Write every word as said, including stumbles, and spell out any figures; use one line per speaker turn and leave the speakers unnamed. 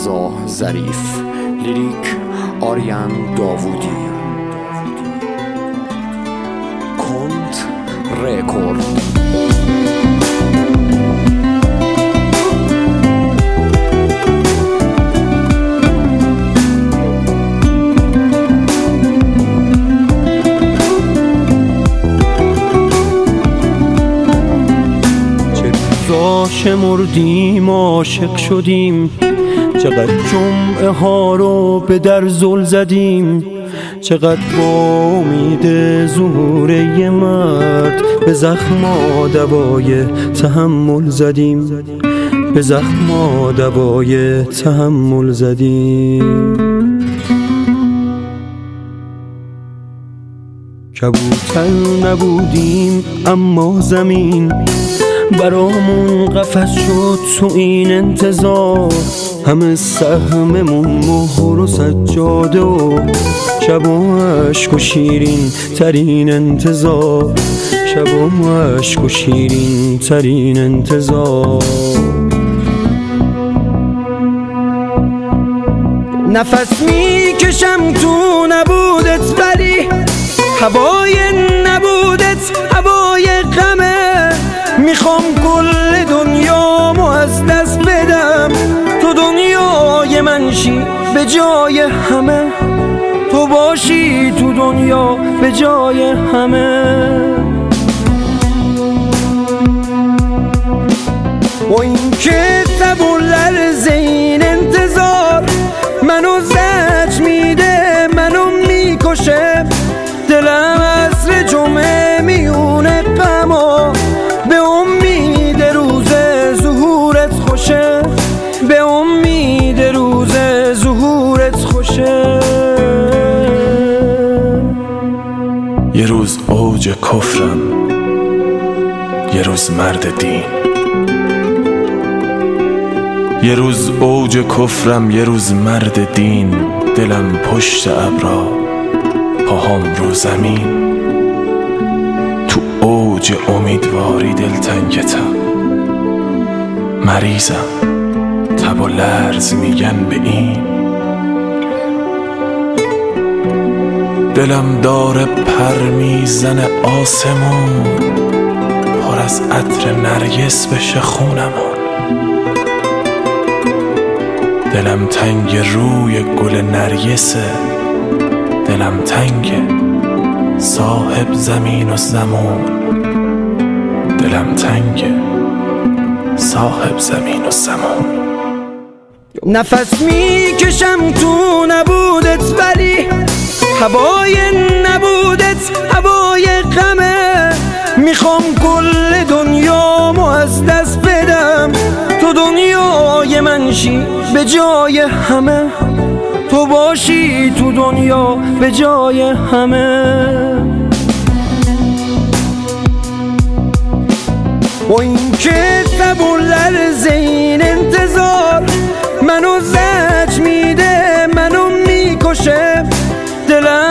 رضا ظریف، لیریک آریان داوودی، کند رکورد.
شمردیم عاشق شدیم، چقدر جمعه ها رو به در زل زدیم، چقدر با امید ظهور یه مرد به زخما دوای تحمل زدیم، به زخما دوای تحمل زدیم. کبوتر نبودیم اما زمین برامون قفس شد تو این انتظار، همه سهممون مهر و سجاده و شب و عشق و شیرین ترین انتظار، شب و عشق و شیرین ترین انتظار. نفس میکشم تو نبودت، ولی هوای نبودت هوای غمه، میخوام کل دنیامو از دست بدم، تو دنیای من شی به جای همه، تو باشی تو دنیا به جای همه. و این که تب و لرز این انتظار منو زج میده، منو میکشه، دلم عصر جمعه میونه غما، به امید روز ظهورت خوشه، به امید روز ظهورت خوشه.
یه روز اوج کفرم، یه روز مرد دین، یه روز اوج کفرم یه روز مرد دین، دلم پشت ابرا پاهام رو زمین، تو اوج امیدواری دلتنگتم، مریضم تب و لرز میگن به این، دلم داره پر میزنه آسمون، پر از عطر نرگس بشه خونمون، دلم تنگ روی گل نرگسه، دلم تنگ صاحب زمین و زمان، دلم تنگ صاحب زمین و زمان.
نفس میکشم تو نبودت، ولی هوای نبودت هوای غمه، میخوام کل دنیامو از دست بدم، تو دنیای من شی به جای همه، تو باشی تو دنیا به جای همه. و این که تب و لرز این انتظار منو زج میده، منو میکشه، دلم